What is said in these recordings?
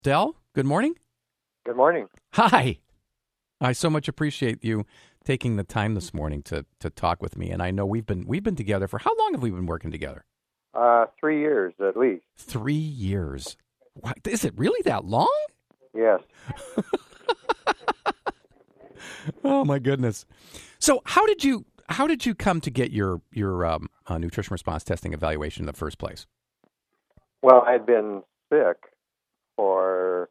Del, good morning. Good morning. Hi. I so much appreciate you taking the time this morning to talk with me. And I know we've been together for how long have we been working together? 3 years at least. 3 years. What, is it really that long? Yes. Oh my goodness. So how did you come to get your nutrition response testing evaluation in the first place? Well, I'd been sick for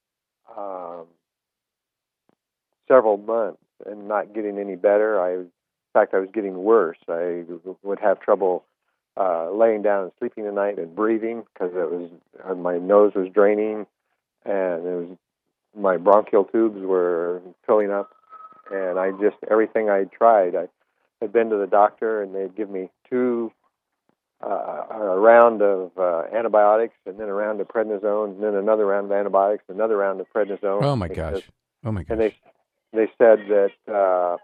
several months and not getting any better. In fact, I was getting worse. I would have trouble laying down and sleeping at night and breathing because my nose was draining and my bronchial tubes were filling up. And everything I tried, I had been to the doctor and they'd give me a round of antibiotics and then a round of prednisone and then another round of antibiotics, another round of prednisone. Oh my gosh. And they said that,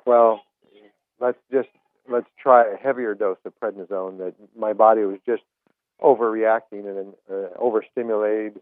let's try a heavier dose of prednisone, that my body was just overreacting and overstimulated.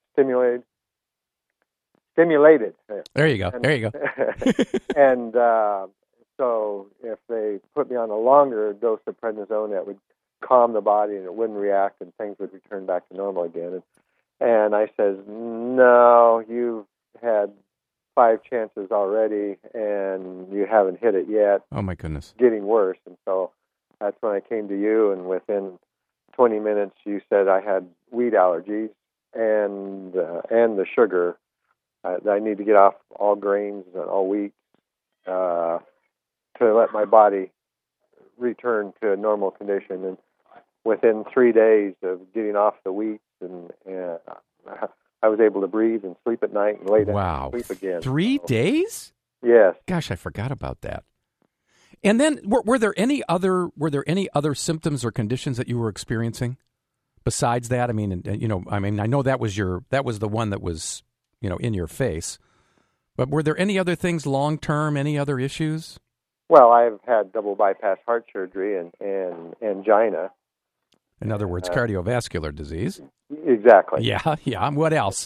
Stimulated. There you go. And so if they put me on a longer dose of prednisone, that would calm the body and it wouldn't react and things would return back to normal again. And I says, no, you've had 5 chances already and you haven't hit it yet. Oh my goodness. Getting worse. And so that's when I came to you, and within 20 minutes you said I had wheat allergies and the sugar. I need to get off all grains and all wheat to let my body return to a normal condition. And within 3 days of getting off the wheat, and I was able to breathe and sleep at night and lay down and sleep again. 3 days? Yes. Gosh, I forgot about that. And then, were there any other symptoms or conditions that you were experiencing besides that? I mean, I know that was the one that was, in your face. But were there any other things long term? Any other issues? Well, I've had double bypass heart surgery and angina. In other words, cardiovascular disease. Exactly. Yeah. What else?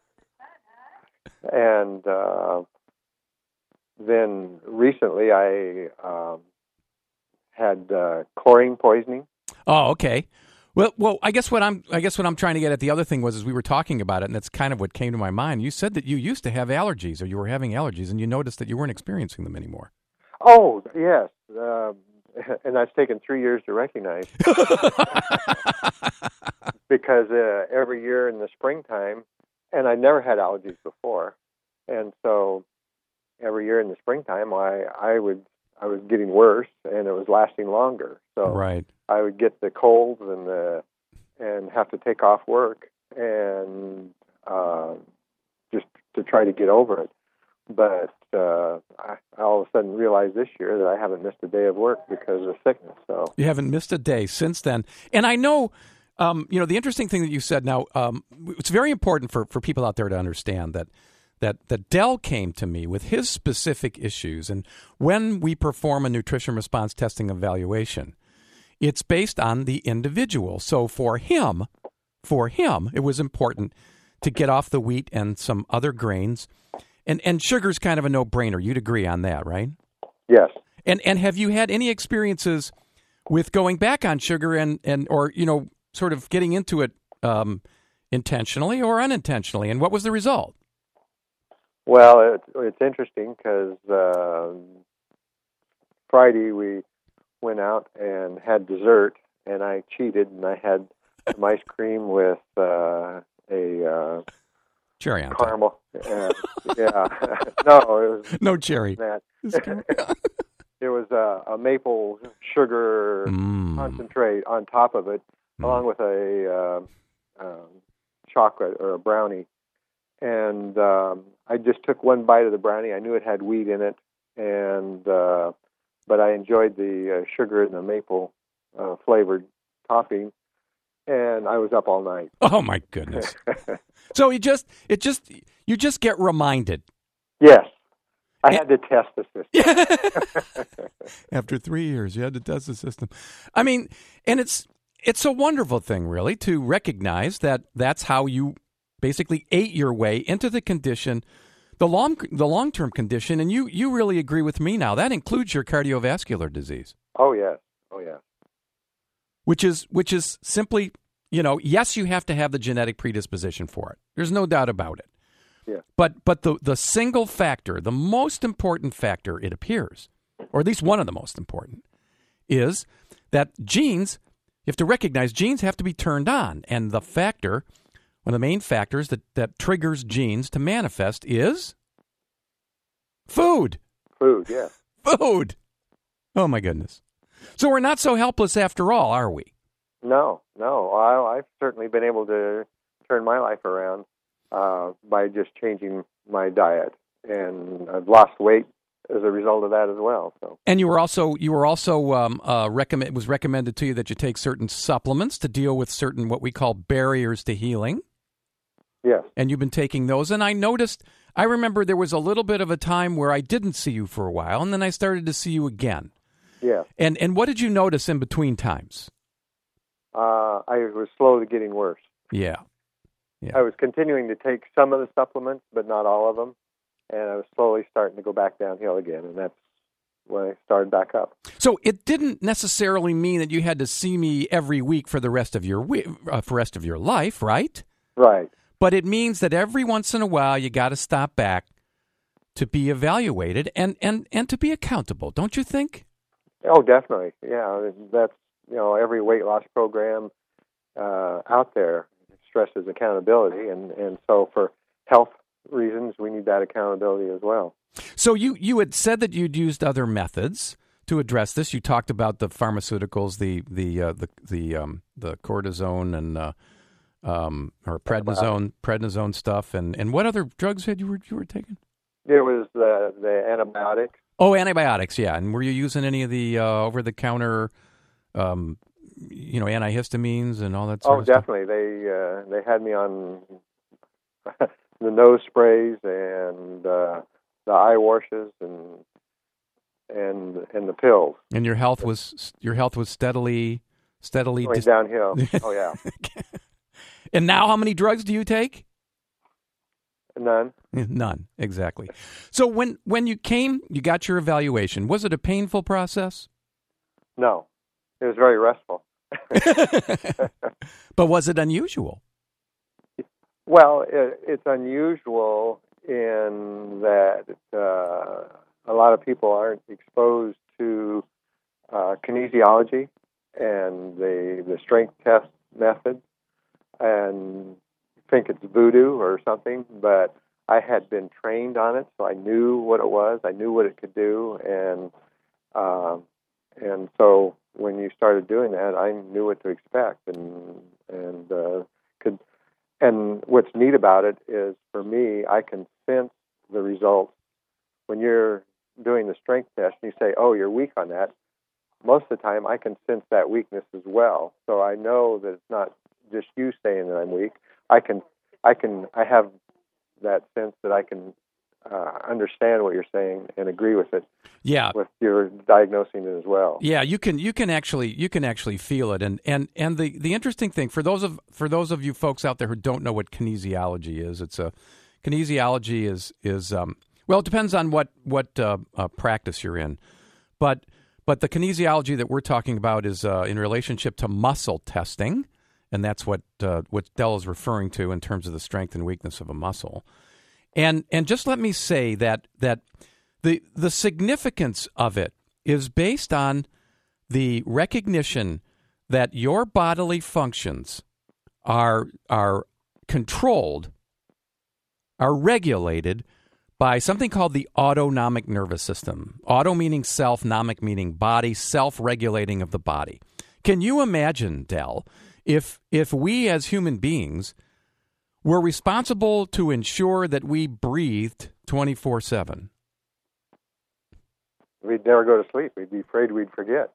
And then recently I had chlorine poisoning. Oh, okay. Well, I guess what I'm trying to get at, the other thing was we were talking about it, and that's kind of what came to my mind. You said that you used to have allergies, or you were having allergies, and you noticed that you weren't experiencing them anymore. Oh, yes. And that's taken 3 years to recognize. Because every year in the springtime, and I never had allergies before, and so every year in the springtime, I was getting worse, and it was lasting longer. So right. I would get the colds and have to take off work and just to try to get over it. But I all of a sudden realized this year that I haven't missed a day of work because of sickness. So you haven't missed a day since then. And I know, the interesting thing that you said now, it's very important for people out there to understand that Del came to me with his specific issues. And when we perform a nutrition response testing evaluation, it's based on the individual. So for him, it was important to get off the wheat and some other grains. And sugar's kind of a no-brainer. You'd agree on that, right? Yes. And have you had any experiences with going back on sugar and or sort of getting into it intentionally or unintentionally? And what was the result? Well, it's interesting because Friday we went out and had dessert, and I cheated, and I had some ice cream with a cherry on caramel. Yeah. No, it was no cherry. That. It was a maple sugar concentrate on top of it, along with a chocolate or a brownie. And I just took one bite of the brownie. I knew it had wheat in it, and but I enjoyed the sugar and the maple flavored topping, and I was up all night. Oh my goodness! So you just get reminded. Yes, I had to test the system. After 3 years, you had to test the system. I mean, and it's a wonderful thing, really, to recognize that that's how you basically ate your way into the condition, the long-term condition, and you really agree with me now. That includes your cardiovascular disease. Oh, yes. Oh, yes. Which is simply, yes, you have to have the genetic predisposition for it. There's no doubt about it. Yeah. But the single factor, the most important factor, it appears, or at least one of the most important, is that genes, you have to recognize genes have to be turned on. And the factor, one of the main factors that triggers genes to manifest is food. Food, yeah. Food. Oh, my goodness. So we're not so helpless after all, are we? No. I've certainly been able to turn my life around by just changing my diet, and I've lost weight as a result of that as well. So. And you were also it was recommended to you that you take certain supplements to deal with certain what we call barriers to healing. Yes. And you've been taking those, and I remember there was a little bit of a time where I didn't see you for a while, and then I started to see you again. Yeah. And what did you notice in between times? I was slowly getting worse. Yeah. I was continuing to take some of the supplements, but not all of them, and I was slowly starting to go back downhill again, and that's when I started back up. So it didn't necessarily mean that you had to see me every week for the rest of your life, right? Right. But it means that every once in a while you got to stop back to be evaluated and to be accountable, don't you think? Oh, definitely. Yeah, that's every weight loss program out there stresses accountability, and so for health reasons, we need that accountability as well. So you had said that you'd used other methods to address this. You talked about the pharmaceuticals, the cortisone and or prednisone stuff, and what other drugs you were taking? There was the antibiotics. Oh, antibiotics, yeah. And were you using any of the over-the-counter, antihistamines and all that sort of stuff? Oh, definitely. They had me on the nose sprays and the eye washes and the pills. And your health was steadily going downhill. Oh, yeah. And now, how many drugs do you take? None. None, exactly. So when you got your evaluation, was it a painful process? No. It was very restful. But was it unusual? Well, it's unusual in that a lot of people aren't exposed to kinesiology and the strength test method and think it's voodoo or something, but I had been trained on it, so I knew what it was. I knew what it could do, and so when you started doing that, I knew what to expect, and could. And what's neat about it is, for me, I can sense the results when you're doing the strength test. And you say, "Oh, you're weak on that." Most of the time, I can sense that weakness as well, so I know that it's not just you saying that I'm weak. I have that sense that I can understand what you're saying and agree with it. Yeah, with your diagnosing it as well. Yeah, you can actually feel it, and the interesting thing for those of you folks out there who don't know what kinesiology is, kinesiology is well, it depends on what practice you're in, but the kinesiology that we're talking about is in relationship to muscle testing. And that's what Del is referring to in terms of the strength and weakness of a muscle. And just let me say that the significance of it is based on the recognition that your bodily functions are controlled, are regulated by something called the autonomic nervous system. Auto meaning self, nomic meaning body, self-regulating of the body. Can you imagine, Del, if we as human beings were responsible to ensure that we breathed 24/7? We'd never go to sleep. We'd be afraid we'd forget.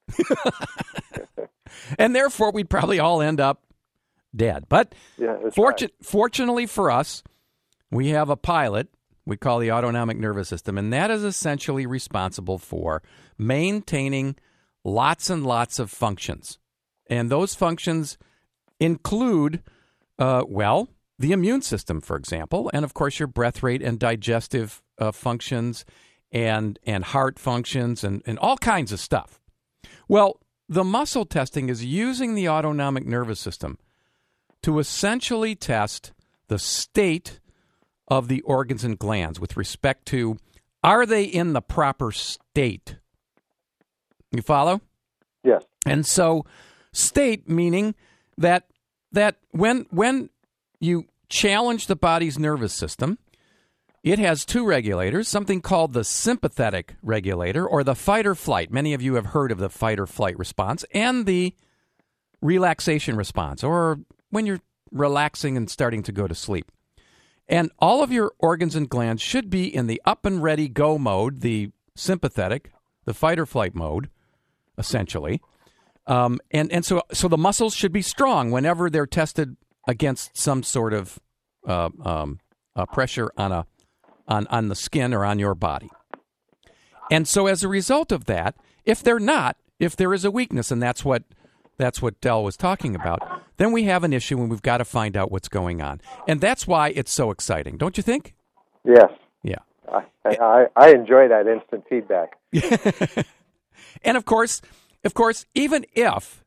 And therefore, we'd probably all end up dead. But yeah, fortunately for us, we have a pilot we call the autonomic nervous system, and that is essentially responsible for maintaining lots and lots of functions. And those functions include, the immune system, for example, and of course your breath rate and digestive functions and heart functions and all kinds of stuff. Well, the muscle testing is using the autonomic nervous system to essentially test the state of the organs and glands with respect to, are they in the proper state? You follow? Yes. And so state meaning that when you challenge the body's nervous system, it has two regulators, something called the sympathetic regulator or the fight or flight. Many of you have heard of the fight or flight response, and the relaxation response, or when you're relaxing and starting to go to sleep. And all of your organs and glands should be in the up and ready go mode, the sympathetic, the fight or flight mode, essentially. And so the muscles should be strong whenever they're tested against some sort of pressure on the skin or on your body. And so as a result of that, if they're not, if there is a weakness, and that's what Del was talking about, then we have an issue and we've got to find out what's going on. And that's why it's so exciting, don't you think? Yes. Yeah. I enjoy that instant feedback. And of course, even if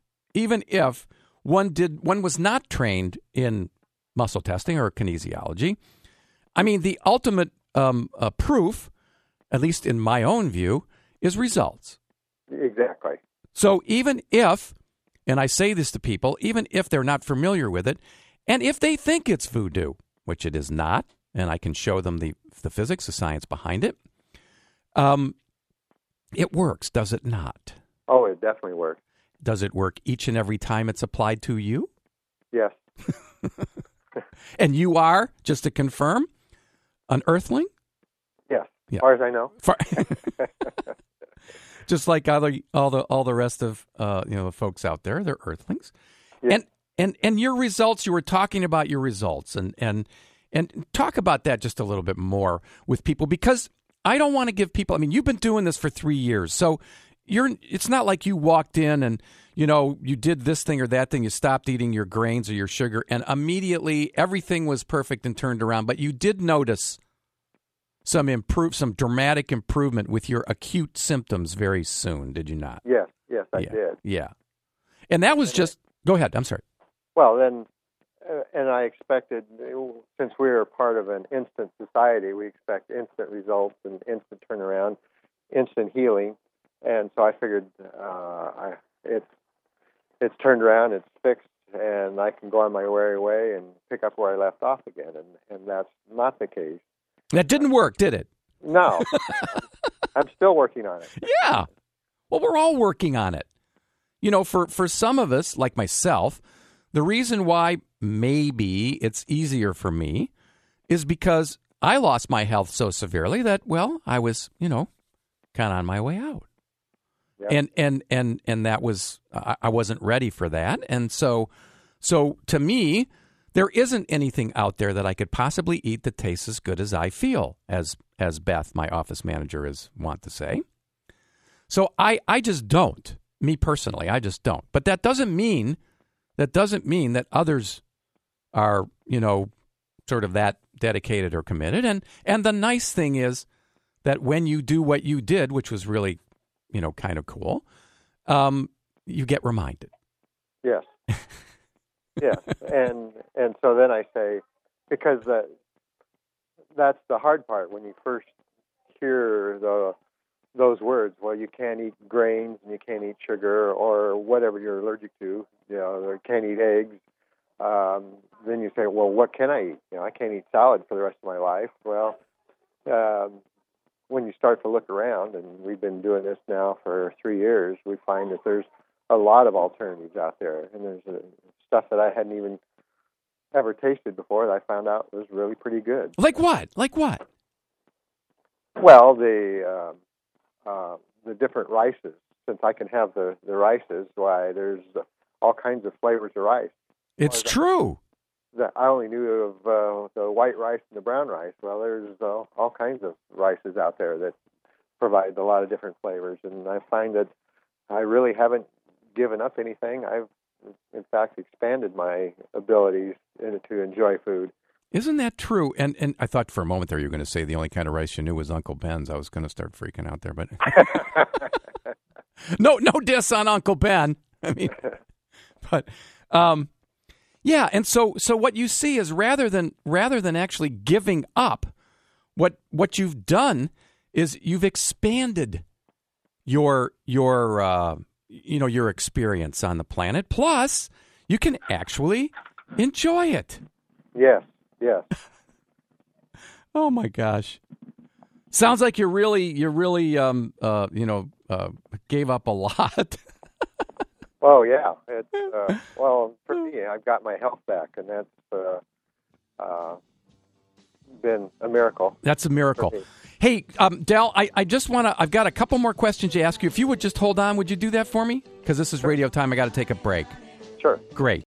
one was not trained in muscle testing or kinesiology, I mean, the ultimate proof, at least in my own view, is results. Exactly. So even if, and I say this to people, even if they're not familiar with it, and if they think it's voodoo, which it is not, and I can show them the physics, the science behind it, it works, does it not? Oh, it definitely works. Does it work each and every time it's applied to you? Yes. And you are, just to confirm, an earthling? Yes, yeah. As far as I know. Just like all the rest of the folks out there, they're earthlings. Yeah. And your results, you were talking about your results, and talk about that just a little bit more with people, because I don't want to give people, I mean, you've been doing this for 3 years, so it's not like you walked in and, you did this thing or that thing, you stopped eating your grains or your sugar, and immediately everything was perfect and turned around. But you did notice some dramatic improvement with your acute symptoms very soon, did you not? Yes, I did. Yeah. And that was just, go ahead, I'm sorry. Well, then, and I expected, since we are part of an instant society, we expect instant results and instant turnaround, instant healing. And so I figured it's turned around, it's fixed, and I can go on my merry way and pick up where I left off again. And that's not the case. That didn't work, did it? No. I'm still working on it. Yeah. Well, we're all working on it. For some of us, like myself, the reason why maybe it's easier for me is because I lost my health so severely that, well, I was, kind of on my way out. Yep. And that was, I wasn't ready for that. And so to me, there isn't anything out there that I could possibly eat that tastes as good as I feel, as Beth, my office manager, is wont to say. So I just don't. Me personally, I just don't. But that doesn't mean that others are, sort of that dedicated or committed. And the nice thing is that when you do what you did, which was really, kind of cool, you get reminded. Yes. Yes. And so then I say, because that's the hard part when you first hear those words. Well, you can't eat grains and you can't eat sugar or whatever you're allergic to. Or can't eat eggs. Then you say, well, what can I eat? I can't eat salad for the rest of my life. Well, when you start to look around, and we've been doing this now for 3 years, we find that there's a lot of alternatives out there, and there's stuff that I hadn't even ever tasted before that I found out was really pretty good. Like what? Well, the different rices. Since I can have the rices, why there's all kinds of flavors of rice. It's true. I only knew of the white rice and the brown rice. Well, there's all kinds of rices out there that provide a lot of different flavors, and I find that I really haven't given up anything. I've, in fact, expanded my abilities to enjoy food. Isn't that true? And I thought for a moment there you were going to say the only kind of rice you knew was Uncle Ben's. I was going to start freaking out there, but no diss on Uncle Ben. I mean, but yeah. And so what you see is rather than actually giving up, what you've done is you've expanded your experience on the planet. Plus, you can actually enjoy it. Yes. Oh my gosh! Sounds like you really gave up a lot. Oh yeah. It's well, for me, I've got my health back, and that's been a miracle. That's a miracle. Hey, Del, I just want to. I've got a couple more questions to ask you. If you would just hold on, would you do that for me? Because this is radio time. I got to take a break. Sure. Great.